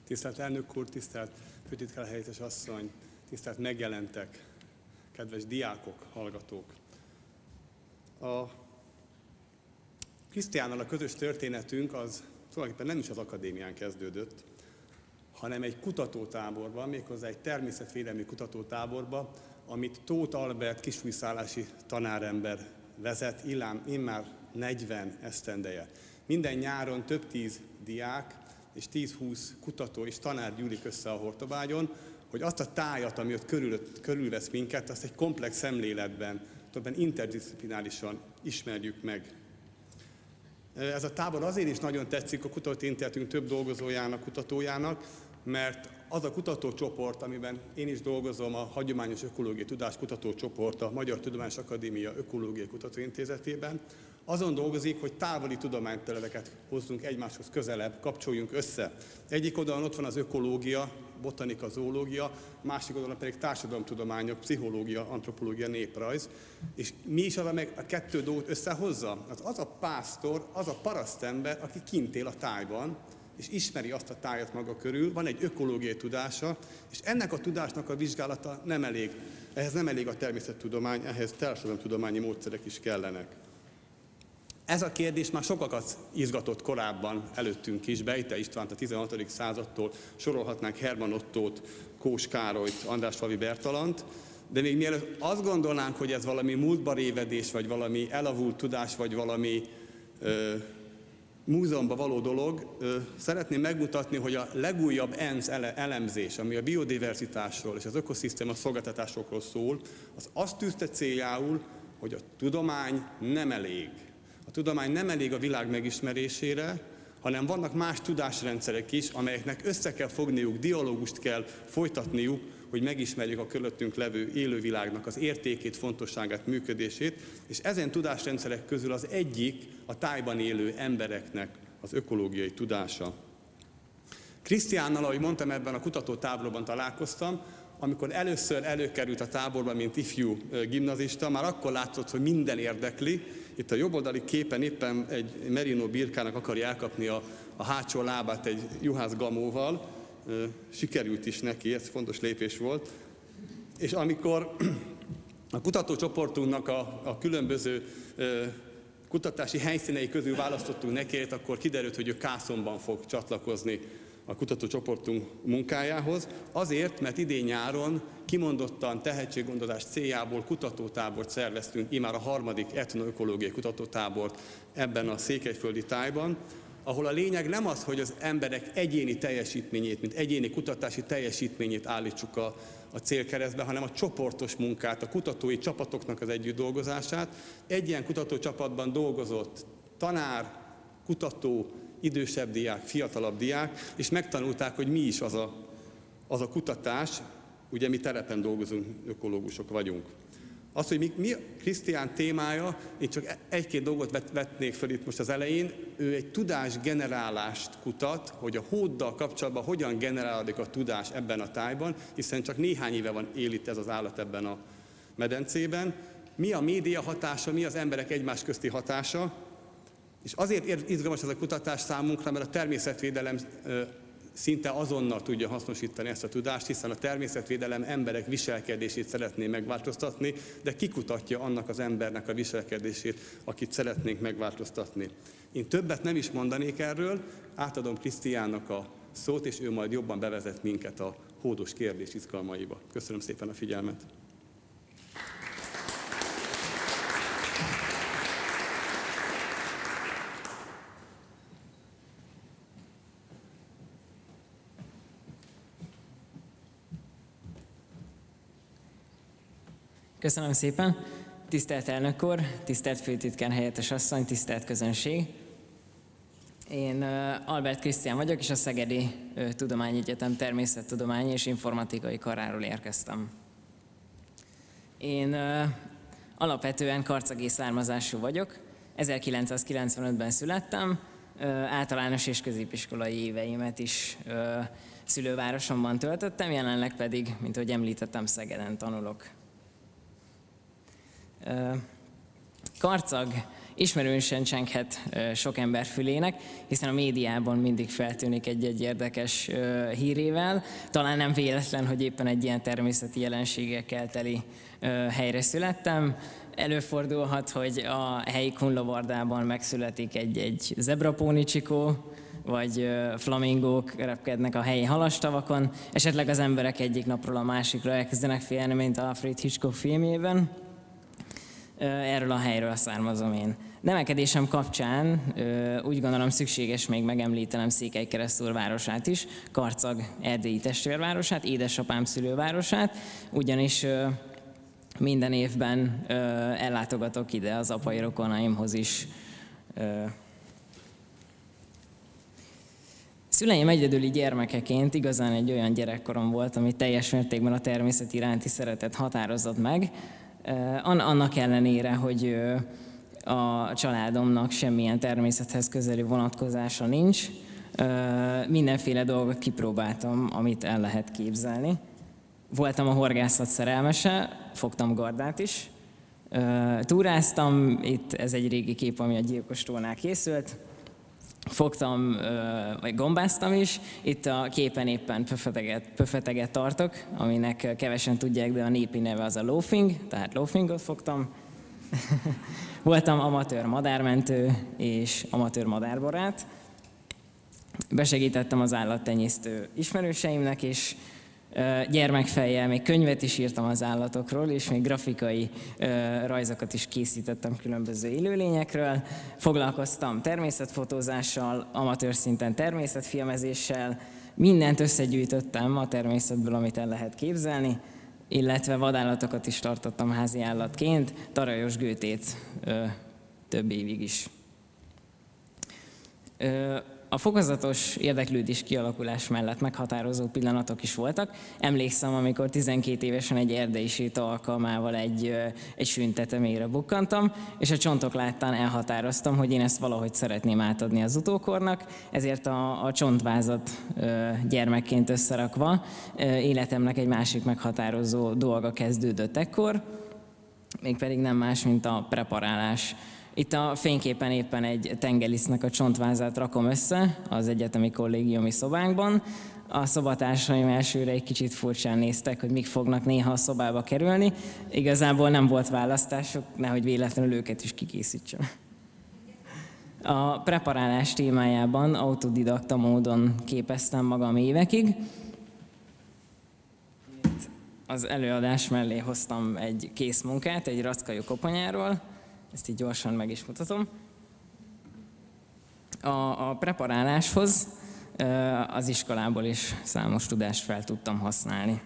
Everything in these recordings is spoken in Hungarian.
Tisztelt elnök úr, tisztelt főtitkár helyettes asszony, tisztelt megjelentek, kedves diákok, hallgatók! A Krisztiánnal a közös történetünk az tulajdonképpen nem is az akadémián kezdődött, hanem egy kutatótáborban, méghozzá egy természetvédelmi kutatótáborban, amit Tóth Albert kisújszállási tanárember vezet immár 40 esztendeje. Minden nyáron több 10 diák és 10-20 kutató és tanár gyűlik össze a Hortobágyon, hogy azt a tájat, ami ott körülvesz minket, azt egy komplex szemléletben, többen interdisziplinárisan ismerjük meg. Ez a tábor azért is nagyon tetszik a kutatóintézetünk több dolgozójának, kutatójának, mert az a kutatócsoport, amiben én is dolgozom, a Hagyományos Ökológiai Tudáskutatócsoport, a Magyar Tudományos Akadémia Ökológiai Kutatóintézetében, azon dolgozik, hogy távoli tudományterületeket hozzunk egymáshoz közelebb, kapcsoljunk össze. Egyik oldalon ott van az ökológia, botanika, zoológia, másik oldalon pedig társadalomtudományok, pszichológia, antropológia, néprajz. És mi is az, amely a kettő dolgot összehozza? Az a pásztor, az a parasztember, aki kint él a tájban, és ismeri azt a tájat maga körül, van egy ökológiai tudása, és ennek a tudásnak a vizsgálata nem elég. Ehhez nem elég a természettudomány, ehhez társadalomtudományi módszerek is kellenek. Ez a kérdés már sokakat izgatott korábban előttünk is, Bejte Istvánt a 16. századtól, sorolhatnánk Hermann Ottót, Kós Károlyt, András-Falvi Bertalant, de még mielőtt azt gondolnánk, hogy ez valami múltba révedés, vagy valami elavult tudás, vagy valami múzeumban való dolog, szeretném megmutatni, hogy a legújabb ENSZ elemzés, ami a biodiverzitásról és az ökoszisztéma szolgáltatásokról szól, az azt tűzte céljául, hogy a tudomány nem elég. A tudomány nem elég a világ megismerésére, hanem vannak más tudásrendszerek is, amelyeknek össze kell fogniuk, dialógust kell folytatniuk, hogy megismerjük a körülöttünk levő élővilágnak az értékét, fontosságát, működését, és ezen tudásrendszerek közül az egyik a tájban élő embereknek az ökológiai tudása. Krisztiánnal, ahogy mondtam, ebben a kutatótáborban találkoztam, amikor először előkerült a táborban, mint ifjú gimnazista, már akkor látszott, hogy minden érdekli. Itt a jobboldali képen éppen egy merino birkának akarja elkapni a hátsó lábát egy juhász gamóval. Sikerült is neki, ez fontos lépés volt. És amikor a kutatócsoportunknak a különböző kutatási helyszínei közül választottunk neki, akkor kiderült, hogy ő Kászonban fog csatlakozni a kutatócsoportunk munkájához. Azért, mert idén nyáron kimondottan tehetséggondozás céljából kutatótábort szerveztünk, immár a 3. etnoökológiai kutatótábort ebben a székelyföldi tájban, ahol a lényeg nem az, hogy az emberek egyéni teljesítményét, mint egyéni kutatási teljesítményét állítsuk a célkeresztbe, hanem a csoportos munkát, a kutatói csapatoknak az együtt dolgozását. Egy ilyen kutatócsapatban dolgozott tanár, kutató, idősebb diák, fiatalabb diák, és megtanulták, hogy mi is az a kutatás, ugye mi terepen dolgozunk, ökológusok vagyunk. Az, hogy mi Krisztián témája, én csak egy-két dolgot vetnék fel itt most az elején, ő egy tudásgenerálást kutat, hogy a hóddal kapcsolatban hogyan generálódik a tudás ebben a tájban, hiszen csak néhány éve él itt ez az állat ebben a medencében. Mi a média hatása, mi az emberek egymás közti hatása, és azért izgalmas ez a kutatás számunkra, mert a természetvédelem szinte azonnal tudja hasznosítani ezt a tudást, hiszen a természetvédelem emberek viselkedését szeretné megváltoztatni, de kikutatja annak az embernek a viselkedését, akit szeretnénk megváltoztatni. Én többet nem is mondanék erről, átadom Krisztiánnak a szót, és ő majd jobban bevezet minket a hódos kérdés izgalmaiba. Köszönöm szépen a figyelmet! Köszönöm szépen. Tisztelt elnök úr, tisztelt főtitkár helyettes asszony, tisztelt közönség. Én Albert Krisztián vagyok, és a Szegedi Tudományegyetem Természettudományi és Informatikai Karáról érkeztem. Én alapvetően karcagi származású vagyok. 1995-ben születtem, általános és középiskolai éveimet is szülővárosomban töltöttem, jelenleg pedig, mint ahogy említettem, Szegeden tanulok. Karcag ismerősen csenghet sok ember fülének, hiszen a médiában mindig feltűnik egy érdekes hírével. Talán nem véletlen, hogy éppen egy ilyen természeti jelenségekkel teli helyre születtem. Előfordulhat, hogy a helyi kunlovardában megszületik egy zebrapónicsikó, vagy flamingók repkednek a helyi halastavakon, esetleg az emberek egyik napról a másikra elkezdenek félni, mint Alfred Hitchcock filmjében. Erről a helyről származom én. Nevelkedésem kapcsán úgy gondolom szükséges még megemlítenem Székelykeresztúr városát is, Karcag erdélyi testvérvárosát, édesapám szülővárosát, ugyanis minden évben ellátogatok ide az apai rokonaimhoz is. Szüleim egyedüli gyermekeként igazán egy olyan gyerekkorom volt, ami teljes mértékben a természet iránti szeretet határozott meg. Annak ellenére, hogy a családomnak semmilyen természethez közeli vonatkozása nincs, mindenféle dolgot kipróbáltam, amit el lehet képzelni. Voltam a horgászat szerelmese, fogtam gardát is, túráztam, itt ez egy régi kép, ami a Gyilkos tónál készült, fogtam, vagy gombáztam is, itt a képen éppen pöfeteget tartok, aminek kevesen tudják, de a népi neve az a loafing, tehát loafingot fogtam. Voltam amatőr madármentő és amatőr madárbarát. Besegítettem az állattenyésztő ismerőseimnek, és gyermekfejjel még könyvet is írtam az állatokról, és még grafikai rajzokat is készítettem különböző élőlényekről. Foglalkoztam természetfotózással, amatőr szinten természetfilmezéssel, mindent összegyűjtöttem a természetből, amit el lehet képzelni, illetve vadállatokat is tartottam házi állatként, tarajos gőtét több évig is. A fokozatos érdeklődés kialakulás mellett meghatározó pillanatok is voltak. Emlékszem, amikor 12 évesen egy erdei séta alkalmával egy sűntetemére bukkantam, és a csontok láttán elhatároztam, hogy én ezt valahogy szeretném átadni az utókornak, ezért a csontvázat gyermekként összerakva életemnek egy másik meghatározó dolga kezdődött ekkor, mégpedig nem más, mint a preparálás. Itt a fényképen éppen egy tengelisznek a csontvázát rakom össze az egyetemi kollégiumi szobánkban. A szobatársaim elsőre egy kicsit furcsán néztek, hogy mik fognak néha a szobába kerülni. Igazából nem volt választásuk, nehogy véletlenül őket is kikészítsem. A preparálás témájában autodidakta módon képeztem magam évekig. Az előadás mellé hoztam egy készmunkát, egy rackajú koponyáról. Ezt így gyorsan meg is mutatom. A preparáláshoz az iskolából is számos tudást fel tudtam használni.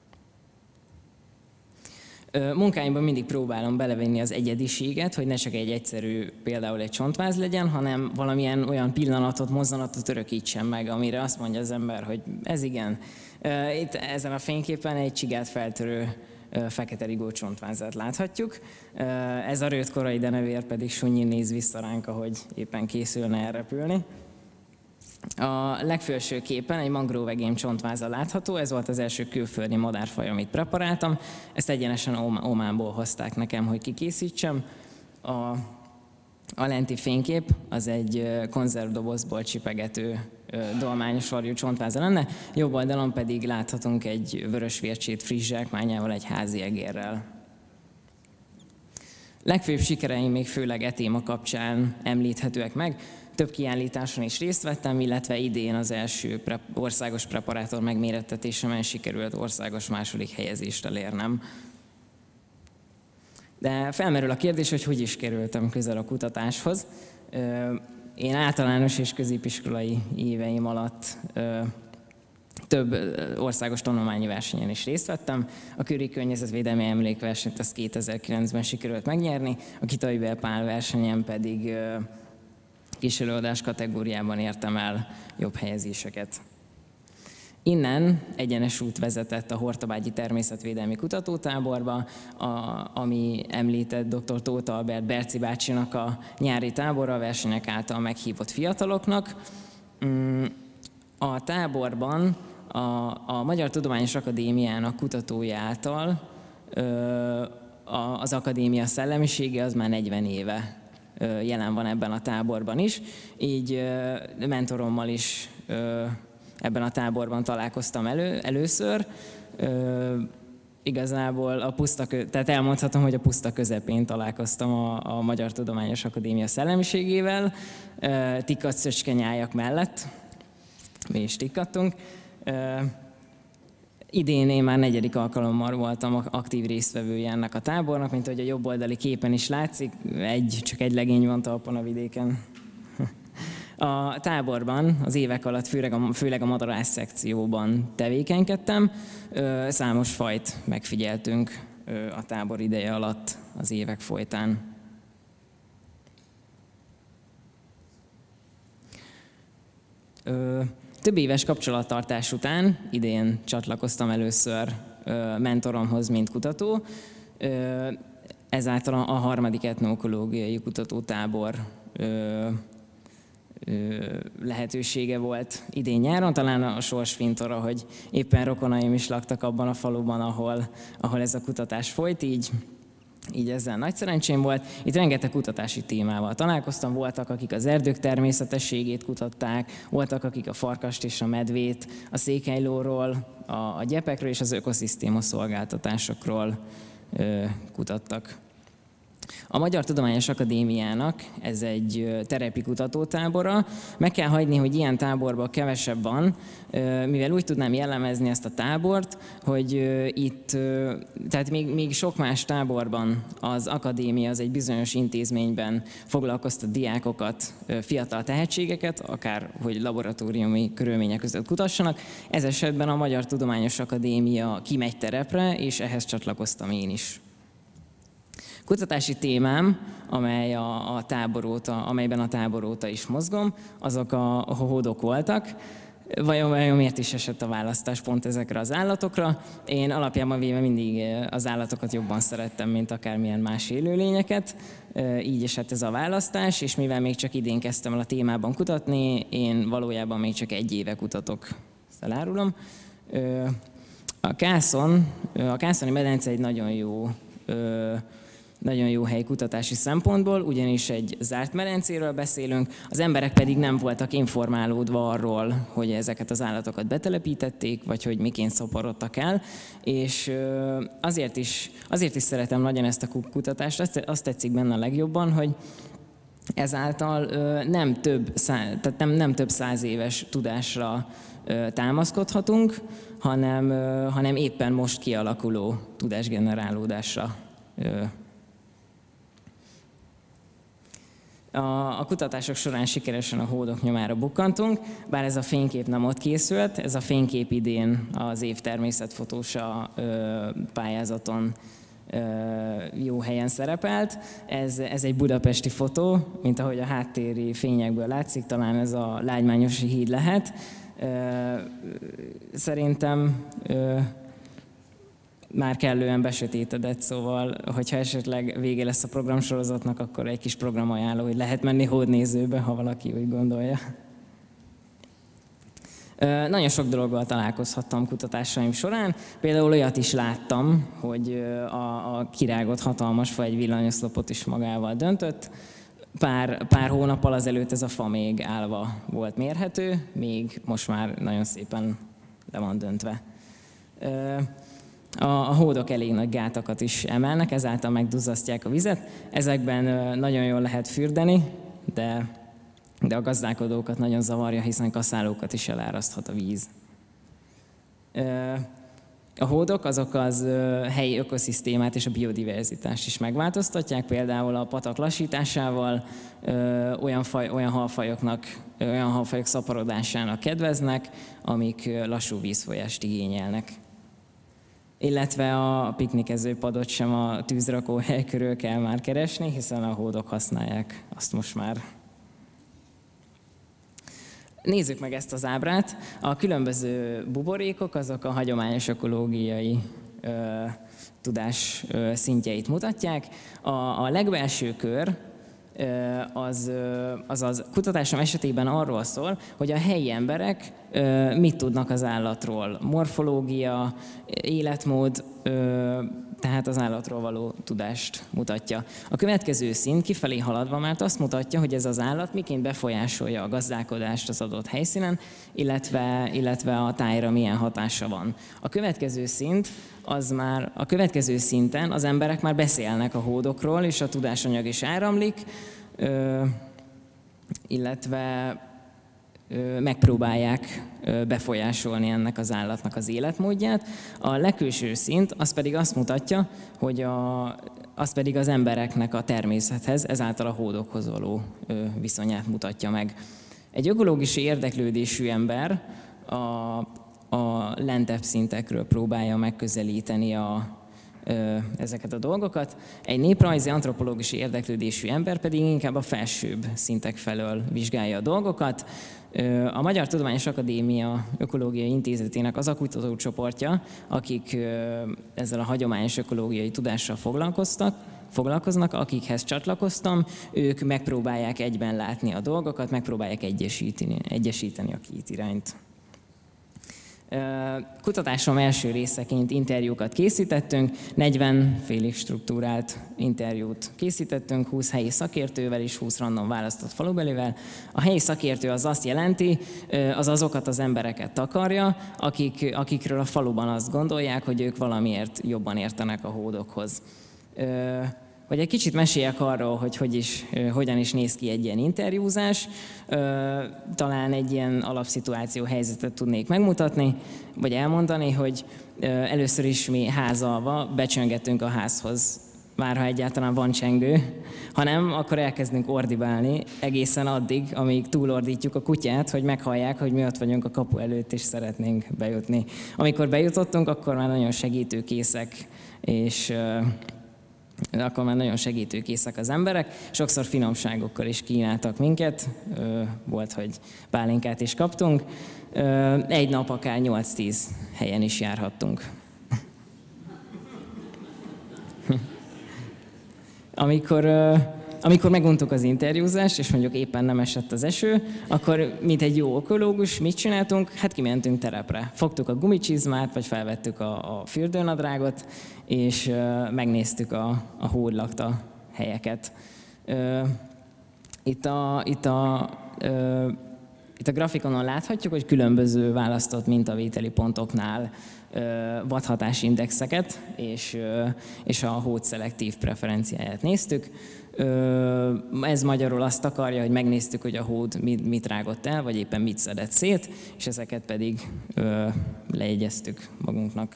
Munkáimban mindig próbálom belevenni az egyediséget, hogy ne csak egy egyszerű, például egy csontváz legyen, hanem valamilyen olyan pillanatot, mozzanatot örökítsen meg, amire azt mondja az ember, hogy ez igen. Itt ezen a fényképen egy csigát feltörő fekete rigó csontvázát láthatjuk. Ez a rőt korai denevér pedig sunnyin néz vissza ránk, ahogy éppen készülne elrepülni. A legfelső képen egy mangróvegém csontváza látható, ez volt az első külföldi madárfaj, amit preparáltam. Ezt egyenesen Ománból hozták nekem, hogy kikészítsem. A lenti fénykép az egy konzervdobozból csipegető dolmányos varjú csontváza lenne, jobb oldalon pedig láthatunk egy vörös vércsét friss zsákmányával, egy házi egérrel. Legfőbb sikereim még főleg e téma kapcsán említhetőek meg. Több kiállításon is részt vettem, illetve idén az első országos preparátor megmérettetésemen sikerült országos második helyezést elérnem. De felmerül a kérdés, hogy is kerültem közel a kutatáshoz. Én általános és középiskolai éveim alatt több országos tanulmányi versenyen is részt vettem. A Küri környezetvédelmi emlékversenyt ezt 2009-ben sikerült megnyerni, a Kitai Pál versenyen pedig kísérőadás kategóriában értem el jobb helyezéseket. Innen egyenes út vezetett a Hortobágyi Természetvédelmi Kutatótáborba, ami említett dr. Tóth Albert Berci bácsinak a nyári tábora, a versenyek által meghívott fiataloknak. A táborban a Magyar Tudományos Akadémiának kutatói által az akadémia szellemisége az már 40 éve jelen van ebben a táborban is. Így mentorommal is ebben a táborban találkoztam először. Igazából tehát elmondhatom, hogy a puszta közepén találkoztam a Magyar Tudományos Akadémia szellemiségével, tikkat szöcskenyájak mellett, mi is tikkattunk. Idén én már 4. alkalommal voltam aktív résztvevője ennek a tábornak, mint ahogy a jobb oldali képen is látszik, csak egy legény van talpon a vidéken. A táborban az évek alatt főleg a madarász szekcióban tevékenykedtem. Számos fajt megfigyeltünk a tábor ideje alatt az évek folytán. Több éves kapcsolattartás után idén csatlakoztam először mentoromhoz, mint kutató. Ezáltal a 3. etnoökológiai kutatótábor lehetősége volt idén nyáron, talán a sorsfintora, hogy éppen rokonaim is laktak abban a faluban, ahol ez a kutatás folyt, így ezzel nagy szerencsém volt. Itt rengeteg kutatási témával találkoztam, voltak, akik az erdők természetességét kutatták, voltak, akik a farkast és a medvét, a székelylóról, a gyepekről és az ökoszisztéma szolgáltatásokról kutattak. A Magyar Tudományos Akadémiának ez egy terepi kutatótábora. Meg kell hagyni, hogy ilyen táborban kevesebb van, mivel úgy tudnám jellemezni ezt a tábort, hogy itt, tehát még sok más táborban az akadémia az egy bizonyos intézményben foglalkoztat diákokat, fiatal tehetségeket, akár hogy laboratóriumi körülmények között kutassanak. Ez esetben a Magyar Tudományos Akadémia kimegy terepre, és ehhez csatlakoztam én is. Kutatási témám, amelyben a tábor óta is mozgom, azok a hódok voltak. Vajon miért is esett a választás pont ezekre az állatokra? Én alapjában véve mindig az állatokat jobban szerettem, mint akármilyen más élőlényeket. Így esett ez a választás, és mivel még csak idén kezdtem el a témában kutatni, én valójában még csak 1 éve kutatok. Ezt elárulom. A Kászoni medence egy nagyon jó hely kutatási szempontból, ugyanis egy zárt medencéről beszélünk, az emberek pedig nem voltak informálódva arról, hogy ezeket az állatokat betelepítették, vagy hogy miként szaporodtak el, és azért is szeretem nagyon ezt a kutatást, azt tetszik benne a legjobban, hogy ezáltal nem több 100 éves tudásra támaszkodhatunk, hanem éppen most kialakuló tudásgenerálódásra. A kutatások során sikeresen a hódok nyomára bukkantunk, bár ez a fénykép nem ott készült, ez a fénykép idén az év természetfotósa pályázaton jó helyen szerepelt. Ez egy budapesti fotó, mint ahogy a háttéri fényekből látszik, talán ez a Lágymányosi híd lehet. Szerintem már kellően besötétedett, szóval, hogyha esetleg vége lesz a programsorozatnak, akkor egy kis programajánló, hogy lehet menni hódnézőbe, ha valaki úgy gondolja. Nagyon sok dologgal találkozhattam kutatásaim során. Például olyat is láttam, hogy a kirágott hatalmas fa egy villanyoszlopot is magával döntött. Pár hónappal azelőtt ez a fa még állva volt mérhető, még most már nagyon szépen le van döntve. A hódok elég nagy gátakat is emelnek, ezáltal megduzzasztják a vizet. Ezekben nagyon jól lehet fürdeni, de a gazdálkodókat nagyon zavarja, hiszen kaszálókat is eláraszthat a víz. A hódok azok az helyi ökoszisztémát és a biodiverzitást is megváltoztatják, például a patak lassításával olyan halfajok szaporodásának kedveznek, amik lassú vízfolyást igényelnek. Illetve a piknikező padot sem a tűzrakóhely körül kell már keresni, hiszen a hódok használják azt most már. Nézzük meg ezt az ábrát. A különböző buborékok azok a hagyományos ökológiai tudás szintjeit mutatják. A legbelső kör az kutatásom esetében arról szól, hogy a helyi emberek mit tudnak az állatról. Morfológia, életmód, tehát az állatról való tudást mutatja. A következő szint kifelé haladva már azt mutatja, hogy ez az állat miként befolyásolja a gazdálkodást az adott helyszínen, illetve a tájra milyen hatása van. A következő szinten az emberek már beszélnek a hódokról, és a tudásanyag is áramlik, illetve megpróbálják befolyásolni ennek az állatnak az életmódját. A legkülső szint az pedig azt mutatja, hogy az pedig az embereknek a természethez, ezáltal a hódokhoz való viszonyát mutatja meg. Egy ökológiai érdeklődésű ember a lentebb szintekről próbálja megközelíteni ezeket a dolgokat. Egy néprajzi, antropológiai érdeklődésű ember pedig inkább a felsőbb szintek felől vizsgálja a dolgokat. A Magyar Tudományos Akadémia Ökológiai Intézetének az a kutatócsoportja, akik ezzel a hagyományos ökológiai tudással foglalkoznak, akikhez csatlakoztam, ők megpróbálják egyben látni a dolgokat, megpróbálják egyesíteni a két irányt. Kutatásom első részeként interjúkat készítettünk, 40 félig struktúrált interjút készítettünk, 20 helyi szakértővel és 20 random választott falubelivel. A helyi szakértő az azt jelenti, az azokat az embereket takarja, akikről a faluban azt gondolják, hogy ők valamiért jobban értenek a hódokhoz. Vagy egy kicsit meséljek arról, hogy hogyan is néz ki egy ilyen interjúzás. Talán egy ilyen alapszituáció helyzetet tudnék megmutatni, vagy elmondani, hogy először is mi házalva becsöngetünk a házhoz, már ha egyáltalán van csengő, ha nem, akkor elkezdünk ordibálni egészen addig, amíg túlordítjuk a kutyát, hogy meghallják, hogy mi ott vagyunk a kapu előtt, és szeretnénk bejutni. Amikor bejutottunk, akkor már nagyon segítőkészek, és akkor már nagyon segítőkészek az emberek. Sokszor finomságokkal is kínáltak minket. Volt, hogy pálinkát is kaptunk. Egy nap akár 8-10 helyen is járhattunk. Amikor meguntuk az interjúzást, és mondjuk éppen nem esett az eső, akkor, mint egy jó ökológus, mit csináltunk? Hát kimentünk terepre. Fogtuk a gumicsizmát, vagy felvettük a fürdőnadrágot, és megnéztük a hód lakta helyeket. Itt a grafikonon láthatjuk, hogy különböző választott mintavételi pontoknál vadhatásindexeket és a hód szelektív preferenciáját néztük. Ez magyarul azt akarja, hogy megnéztük, hogy a hód mit rágott el, vagy éppen mit szedett szét, és ezeket pedig lejegyeztük magunknak.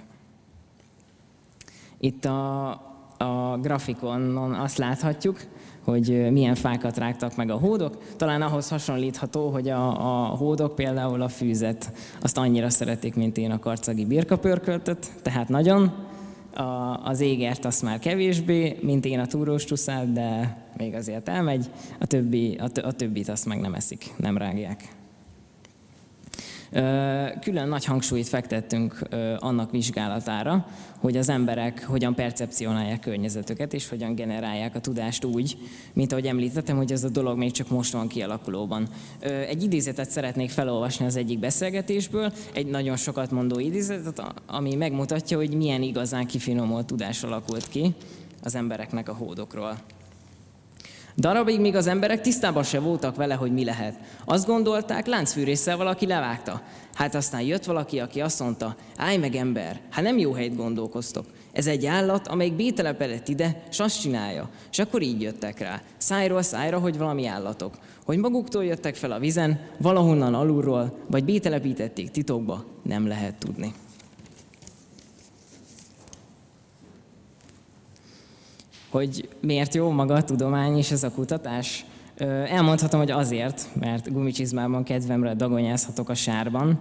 Itt a grafikonon azt láthatjuk, hogy milyen fákat rágtak meg a hódok. Talán ahhoz hasonlítható, hogy a hódok például a fűzet azt annyira szeretik, mint én a karcagi birkapörköltöt, tehát nagyon. Az égert azt már kevésbé, mint én a túrós csúszát, de még azért elmegy. A többit azt meg nem eszik, nem rágják. Külön nagy hangsúlyt fektettünk annak vizsgálatára, hogy az emberek hogyan percepcionálják környezetüket, és hogyan generálják a tudást úgy, mint ahogy említettem, hogy ez a dolog még csak most van kialakulóban. Egy idézetet szeretnék felolvasni az egyik beszélgetésből, egy nagyon sokat mondó idézetet, ami megmutatja, hogy milyen igazán kifinomult tudás alakult ki az embereknek a hódokról. Darabig még az emberek tisztában se voltak vele, hogy mi lehet. Azt gondolták, láncfűrésszel valaki levágta. Hát aztán jött valaki, aki azt mondta, állj meg ember, hát nem jó helyt gondolkoztok. Ez egy állat, amelyik bételepedett ide, s azt csinálja. És akkor így jöttek rá, szájról szájra, hogy valami állatok. Hogy maguktól jöttek fel a vizen, valahonnan alulról, vagy bételepítették titokba, nem lehet tudni. Hogy miért jó maga a tudomány és ez a kutatás? Elmondhatom, hogy azért, mert gumicsizmában kedvemre dagonyázhatok a sárban,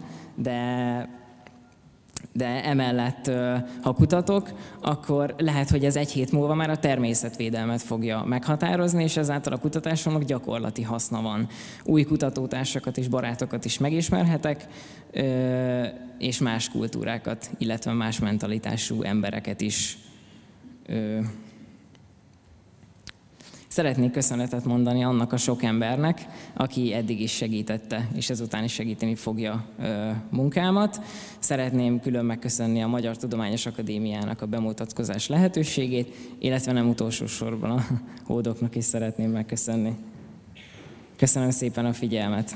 de emellett, ha kutatok, akkor lehet, hogy ez egy hét múlva már a természetvédelmet fogja meghatározni, és ezáltal a kutatásomnak gyakorlati haszna van. Új kutatótársakat és barátokat is megismerhetek, és más kultúrákat, illetve más mentalitású embereket is. Szeretnék köszönetet mondani annak a sok embernek, aki eddig is segítette, és ezután is segíteni fogja munkámat. Szeretném külön megköszönni a Magyar Tudományos Akadémiának a bemutatkozás lehetőségét, illetve nem utolsó sorban a hódoknak is szeretném megköszönni. Köszönöm szépen a figyelmet!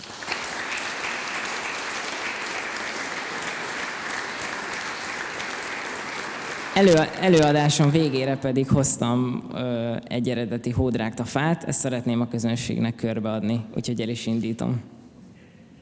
Előadásom végére pedig hoztam egy eredeti hódrágtafát, ezt szeretném a közönségnek körbeadni, úgyhogy el is indítom.